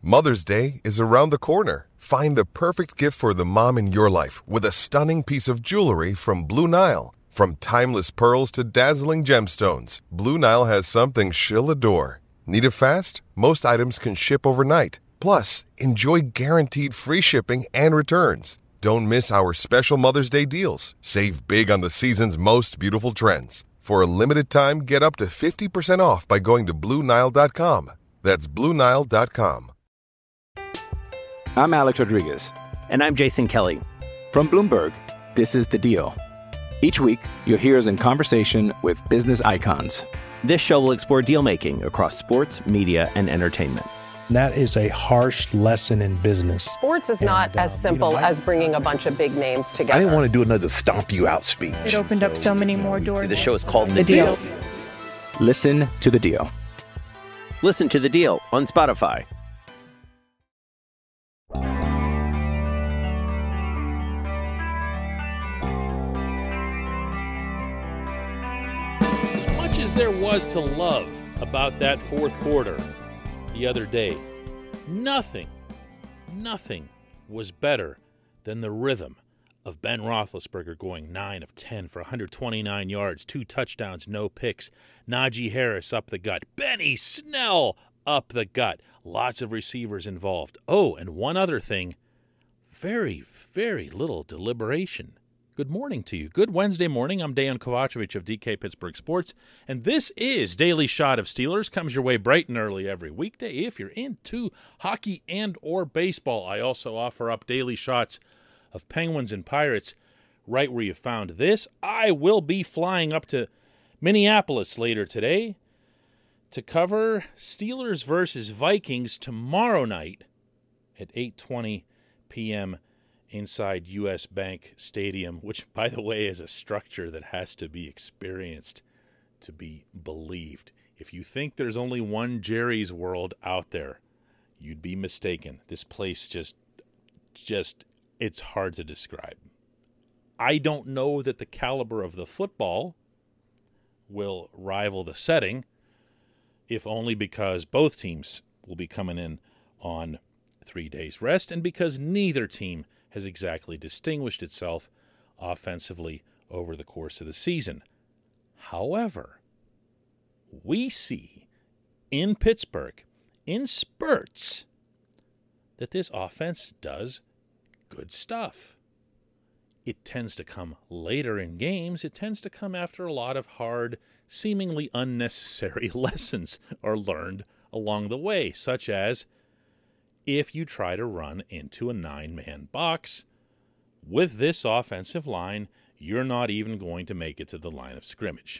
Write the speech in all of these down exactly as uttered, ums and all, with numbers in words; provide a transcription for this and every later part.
Mother's Day is around the corner. Find the perfect gift for the mom in your life with a stunning piece of jewelry from Blue Nile. From timeless pearls to dazzling gemstones, Blue Nile has something she'll adore. Need it fast? Most items can ship overnight. Plus, enjoy guaranteed free shipping and returns. Don't miss our special Mother's Day deals. Save big on the season's most beautiful trends. For a limited time, get up to fifty percent off by going to Blue Nile dot com. That's Blue Nile dot com. I'm Alex Rodriguez. And I'm Jason Kelly. From Bloomberg, this is The Deal. Each week, you'll hear us in conversation with business icons. This show will explore deal-making across sports, media, and entertainment. That is a harsh lesson in business. Sports is not and, as um, simple you know, I, as bringing a bunch of big names together. I didn't want to do another stomp you out speech. It opened up so many more doors. The show is called The, The Deal. Deal. Listen to The Deal. Listen to The Deal on Spotify. As much as there was to love about that fourth quarter the other day, nothing, nothing was better than the rhythm of Ben Roethlisberger going nine of ten for one hundred twenty-nine yards, two touchdowns, no picks. Najee Harris up the gut. Benny Snell up the gut. Lots of receivers involved. Oh, and one other thing, very, very little deliberation. Good morning to you. Good Wednesday morning. I'm Dejan Kovacevic of D K Pittsburgh Sports, and this is Daily Shot of Steelers. Comes your way bright and early every weekday. If you're into hockey and or baseball, I also offer up daily shots of Penguins and Pirates right where you found this. I will be flying up to Minneapolis later today to cover Steelers versus Vikings tomorrow night at eight twenty p.m. inside U S. Bank Stadium, which, by the way, is a structure that has to be experienced to be believed. If you think there's only one Jerry's World out there, you'd be mistaken. This place just, just, it's hard to describe. I don't know that the caliber of the football will rival the setting, if only because both teams will be coming in on three days rest and because neither team has exactly distinguished itself offensively over the course of the season. However, we see in Pittsburgh, in spurts, that this offense does good stuff. It tends to come later in games. It tends to come after a lot of hard, seemingly unnecessary lessons are learned along the way, such as if you try to run into a nine-man box, with this offensive line, you're not even going to make it to the line of scrimmage.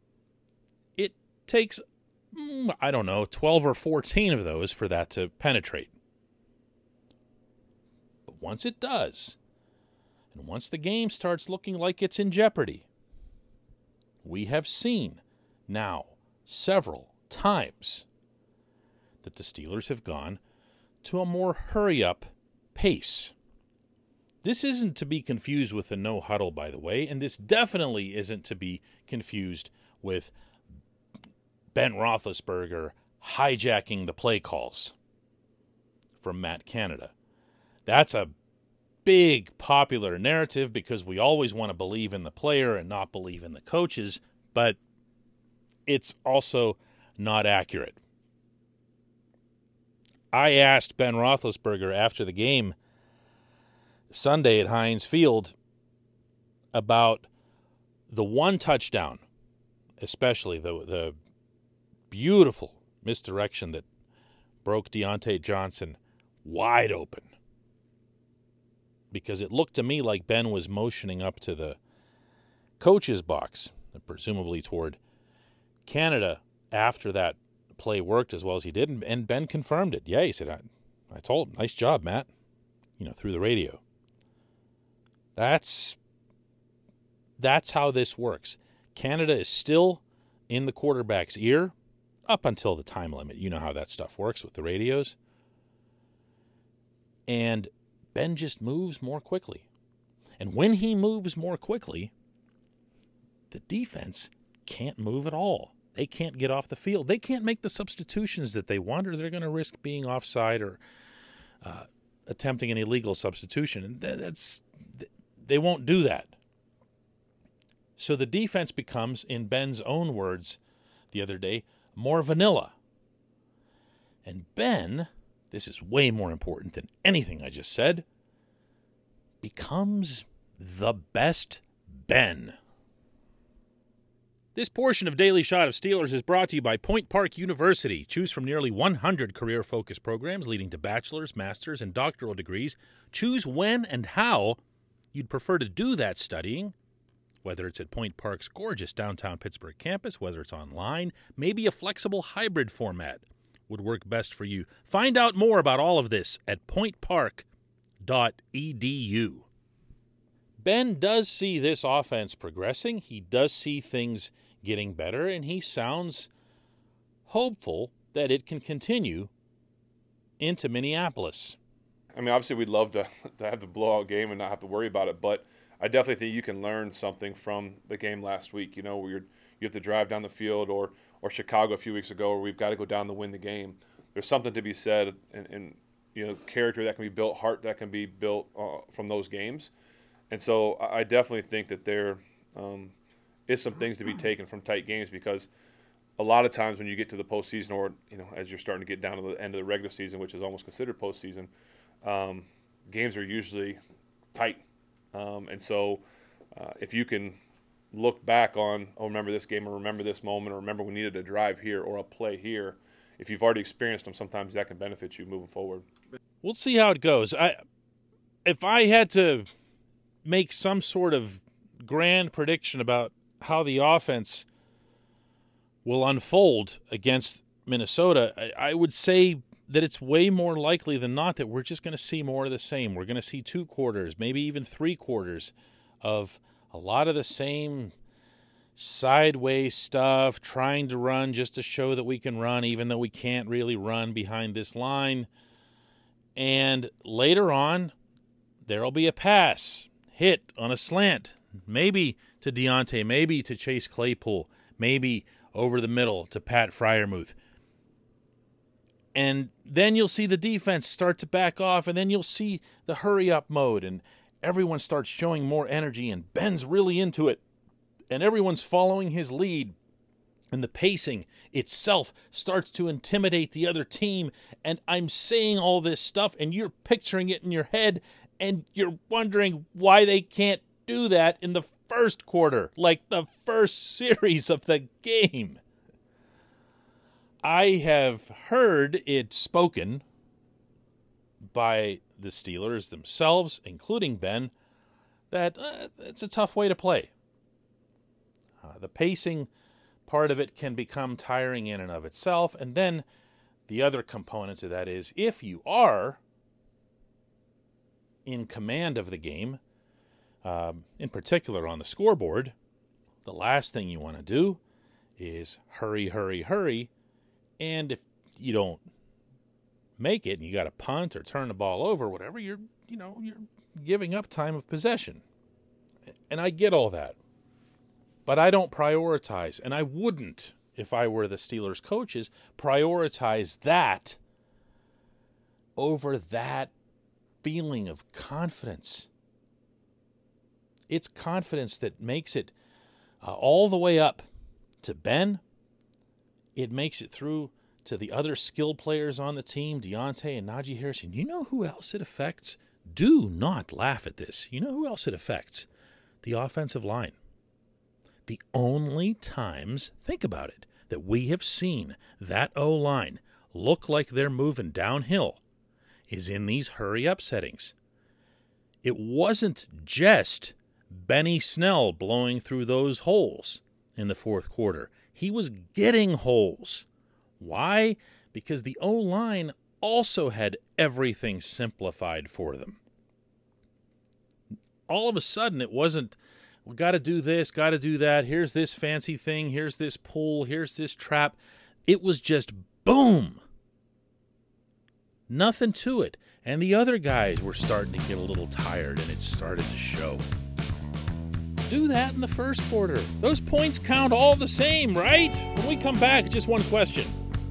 It takes, I don't know, twelve or fourteen of those for that to penetrate. But once it does, and once the game starts looking like it's in jeopardy, we have seen now several times that the Steelers have gone to a more hurry-up pace. This isn't to be confused with the no-huddle, by the way, and this definitely isn't to be confused with Ben Roethlisberger hijacking the play calls from Matt Canada. That's a big popular narrative because we always want to believe in the player and not believe in the coaches, but it's also not accurate. I asked Ben Roethlisberger after the game Sunday at Heinz Field about the one touchdown, especially the the beautiful misdirection that broke Deontay Johnson wide open. Because it looked to me like Ben was motioning up to the coach's box, presumably toward Canada after that play worked as well as he did, and, and Ben confirmed it. Yeah, he said, I, I told him, nice job, Matt, you know, through the radio. That's, that's how this works. Canada is still in the quarterback's ear up until the time limit. You know how that stuff works with the radios. And Ben just moves more quickly. And when he moves more quickly, the defense can't move at all. they can't get off the field. They can't make the substitutions that they want, or they're going to risk being offside or uh, attempting an illegal substitution. And that's they won't do that. So the defense becomes, in Ben's own words the other day, more vanilla. And Ben, this is way more important than anything I just said, becomes the best Ben. This portion of Daily Shot of Steelers is brought to you by Point Park University. Choose from nearly one hundred career-focused programs leading to bachelor's, master's, and doctoral degrees. Choose when and how you'd prefer to do that studying, whether it's at Point Park's gorgeous downtown Pittsburgh campus, whether it's online, maybe a flexible hybrid format would work best for you. Find out more about all of this at point park dot e d u. Ben does see this offense progressing. He does see things getting better, and he sounds hopeful that it can continue into Minneapolis. I mean, obviously we'd love to, to have the blowout game and not have to worry about it, but I definitely think you can learn something from the game last week, you know, where you're, you have to drive down the field, or or Chicago a few weeks ago where we've got to go down to win the game. There's something to be said, and, and you know, character that can be built, heart that can be built uh, from those games. And so I definitely think that there um, is some things to be taken from tight games, because a lot of times when you get to the postseason, or you know, as you're starting to get down to the end of the regular season, which is almost considered postseason, um, games are usually tight. Um, and so uh, if you can look back on, oh, remember this game, or remember this moment, or remember we needed a drive here or a play here, if you've already experienced them, sometimes that can benefit you moving forward. We'll see how it goes. I, if I had to make some sort of grand prediction about how the offense will unfold against Minnesota, I, I would say that it's way more likely than not that we're just going to see more of the same. We're going to see two quarters, maybe even three quarters of a lot of the same sideways stuff, trying to run just to show that we can run, even though we can't really run behind this line. And later on, there'll be a pass, hit on a slant, maybe to Deontay, maybe to Chase Claypool, maybe over the middle to Pat Freiermuth. And then you'll see the defense start to back off, and then you'll see the hurry-up mode, and everyone starts showing more energy, and Ben's really into it, and everyone's following his lead, and the pacing itself starts to intimidate the other team. And I'm saying all this stuff, and you're picturing it in your head, and you're wondering why they can't do that in the first quarter, like the first series of the game. I have heard it spoken by the Steelers themselves, including Ben, that uh, it's a tough way to play. Uh, the pacing part of it can become tiring in and of itself, and then the other component to that is, if you are in command of the game, um, in particular on the scoreboard, the last thing you want to do is hurry, hurry, hurry, and if you don't make it and you got to punt or turn the ball over, whatever, you're, you know, you're giving up time of possession. And I get all that. But I don't prioritize, and I wouldn't, if I were the Steelers coaches, prioritize that over that feeling of confidence. It's confidence that makes it uh, all the way up to Ben. It makes it through to the other skilled players on the team, Deontay and Najee Harris. And you know who else it affects? Do not laugh at this. You know who else it affects? The offensive line. The only times, think about it, that we have seen that O-line look like they're moving downhill is in these hurry-up settings. It wasn't just Benny Snell blowing through those holes in the fourth quarter. He was getting holes. Why? Because the O-line also had everything simplified for them. All of a sudden, it wasn't, we got to do this, got to do that, here's this fancy thing, here's this pull, here's this trap. It was just boom. Nothing to it. And the other guys were starting to get a little tired, and it started to show. do that in the first quarter. Those points count all the same, right? When we come back, just one question.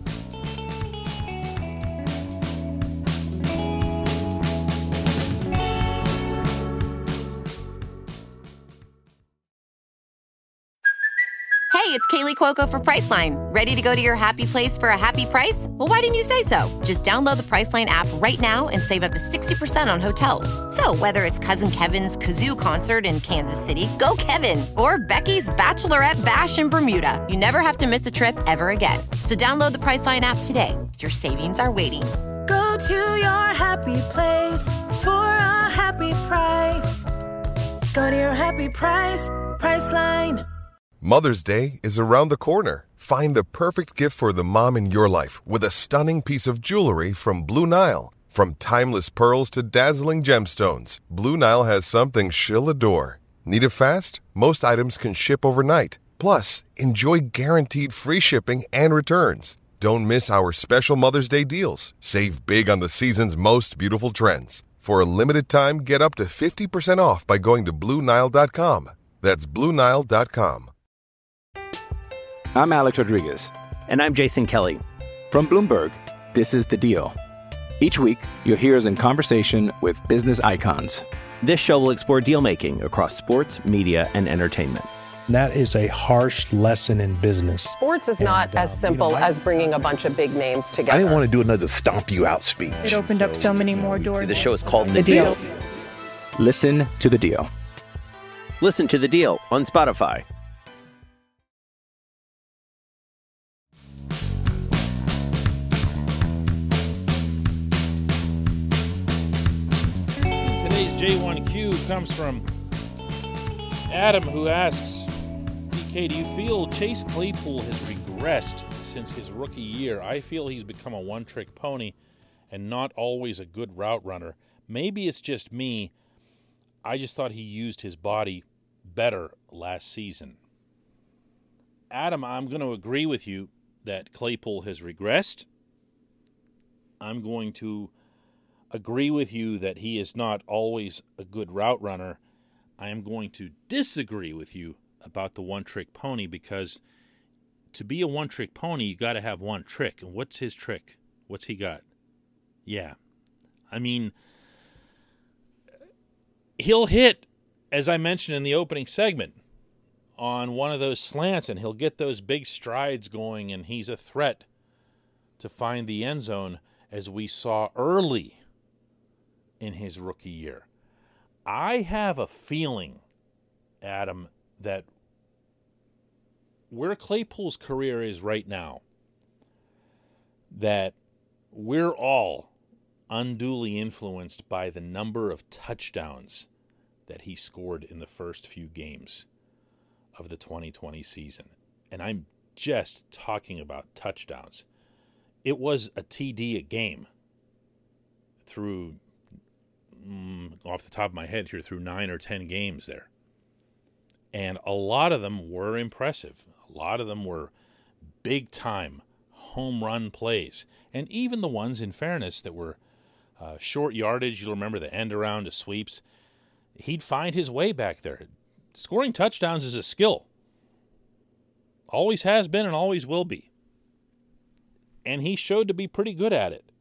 Hey, it's Kaylee Cuoco for Priceline. Ready to go to your happy place for a happy price? Well, why didn't you say so? Just download the Priceline app right now and save up to sixty percent on hotels. So whether it's Cousin Kevin's Kazoo Concert in Kansas City, go Kevin, or Becky's Bachelorette Bash in Bermuda, you never have to miss a trip ever again. So download the Priceline app today. Your savings are waiting. Go to your happy place for a happy price. Go to your happy price, Priceline. Mother's Day is around the corner. Find the perfect gift for the mom in your life with a stunning piece of jewelry from Blue Nile. From timeless pearls to dazzling gemstones, Blue Nile has something she'll adore. Need it fast? Most items can ship overnight. Plus, enjoy guaranteed free shipping and returns. Don't miss our special Mother's Day deals. Save big on the season's most beautiful trends. For a limited time, get up to fifty percent off by going to Blue Nile dot com. That's Blue Nile dot com. I'm Alex Rodriguez. And I'm Jason Kelly. From Bloomberg, this is The Deal. Each week, you'll hear us in conversation with business icons. This show will explore deal-making across sports, media, and entertainment. That is a harsh lesson in business. Sports is And, not uh, as simple you know, I- as bringing a bunch of big names together. I didn't want to do another stomp you out speech. It opened up so many more doors. The show is called The, The deal. Deal. Listen to The Deal. Listen to The Deal on Spotify. Today's J one Q comes from Adam, who asks, B K, do you feel Chase Claypool has regressed since his rookie year? I feel he's become a one-trick pony and not always a good route runner. Maybe it's just me. I just thought he used his body better last season. Adam, I'm going to agree with you that Claypool has regressed. I'm going to agree with you that he is not always a good route runner. I am going to disagree with you about the one-trick pony, because to be a one-trick pony, you got to have one trick. And what's his trick? What's he got? Yeah. I mean, he'll hit, as I mentioned in the opening segment, on one of those slants, and he'll get those big strides going, and he's a threat to find the end zone, as we saw early in his rookie year. I have a feeling, Adam, that where Claypool's career is right now, that we're all unduly influenced by the number of touchdowns that he scored in the first few games of the twenty twenty season. And I'm just talking about touchdowns. It was a T D a game through, mm, off the top of my head here, through nine or ten games there. And a lot of them were impressive. A lot of them were big-time home run plays. And even the ones, in fairness, that were uh, short yardage, you'll remember the end around to sweeps, he'd find his way back there. Scoring touchdowns is a skill. Always has been and always will be. And he showed to be pretty good at it.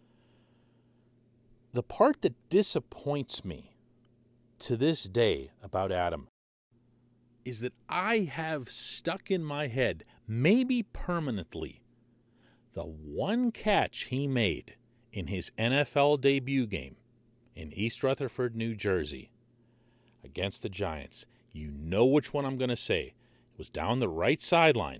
The part that disappoints me to this day about Adam is that I have stuck in my head, maybe permanently, the one catch he made in his N F L debut game in East Rutherford, New Jersey, against the Giants. You know which one I'm going to say. It was down the right sideline.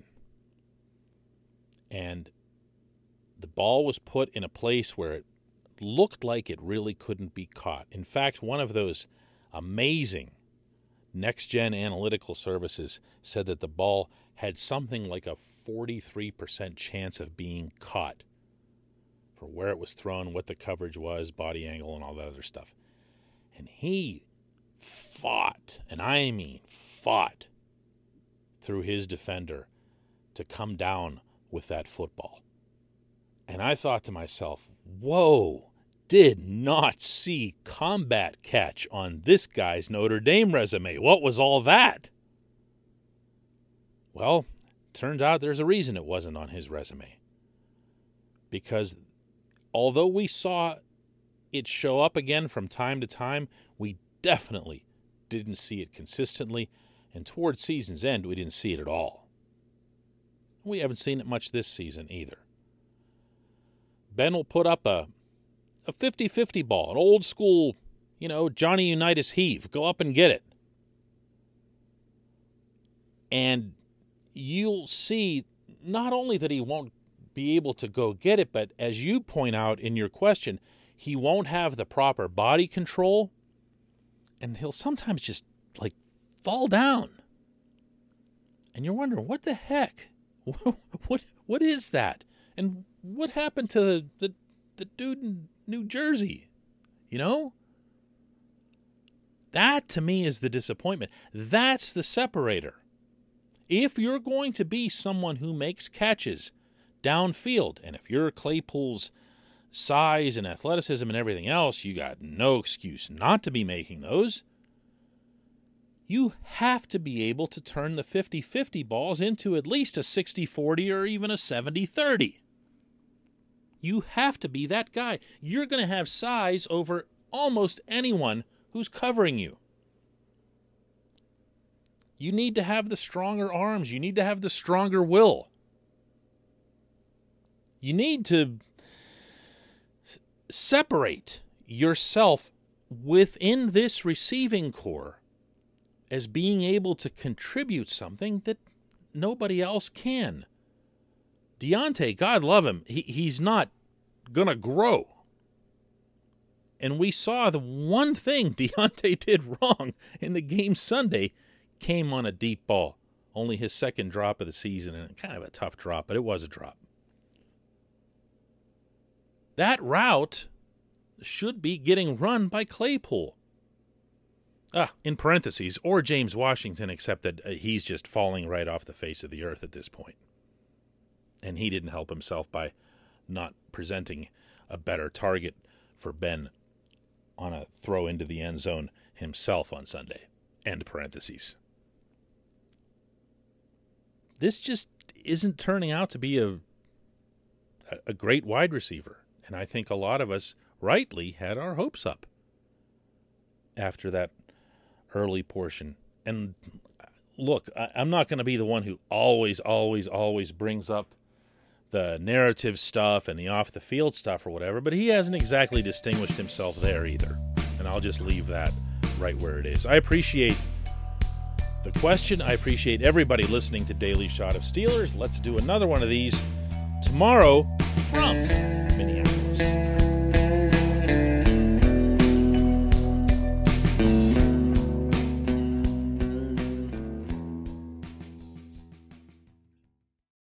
And the ball was put in a place where it looked like it really couldn't be caught. In fact, one of those amazing next-gen analytical services said that the ball had something like a forty-three percent chance of being caught for where it was thrown, what the coverage was, body angle, and all that other stuff. And he fought, and I mean fought, through his defender to come down with that football. And I thought to myself, whoa, did not see combat catch on this guy's Notre Dame resume. What was all that? Well, turns out there's a reason it wasn't on his resume. Because although we saw it show up again from time to time, we definitely didn't see it consistently, and towards season's end, we didn't see it at all. We haven't seen it much this season either. Ben will put up a a fifty-fifty ball, an old school, you know, Johnny Unitas heave. Go up and get it. And you'll see not only that he won't be able to go get it, but as you point out in your question, he won't have the proper body control, and he'll sometimes just, like, fall down. And you're wondering, what the heck? What what, what is that? And what happened to the, the, the dude in New Jersey? You know? That, to me, is the disappointment. That's the separator. If you're going to be someone who makes catches downfield, and if you're Claypool's size and athleticism and everything else, you got no excuse not to be making those. You have to be able to turn the fifty-fifty balls into at least a sixty forty or even a seventy thirty. You have to be that guy. You're going to have size over almost anyone who's covering you. You need to have the stronger arms. You need to have the stronger will. You need to separate yourself within this receiving corps as being able to contribute something that nobody else can. Deontay, God love him, he, he's not going to grow. And we saw the one thing Deontay did wrong in the game Sunday came on a deep ball. Only his second drop of the season, and kind of a tough drop, but it was a drop. That route should be getting run by Claypool. Ah, in parentheses, or James Washington, except that uh, he's just falling right off the face of the earth at this point. And he didn't help himself by not presenting a better target for Ben on a throw into the end zone himself on Sunday. End parentheses. This just isn't turning out to be a a great wide receiver. And I think a lot of us rightly had our hopes up after that early portion. And look, I, I'm not going to be the one who always, always, always brings up the narrative stuff and the off-the-field stuff or whatever, but he hasn't exactly distinguished himself there either. And I'll just leave that right where it is. I appreciate the question. I appreciate everybody listening to Daily Shot of Steelers. Let's do another one of these tomorrow from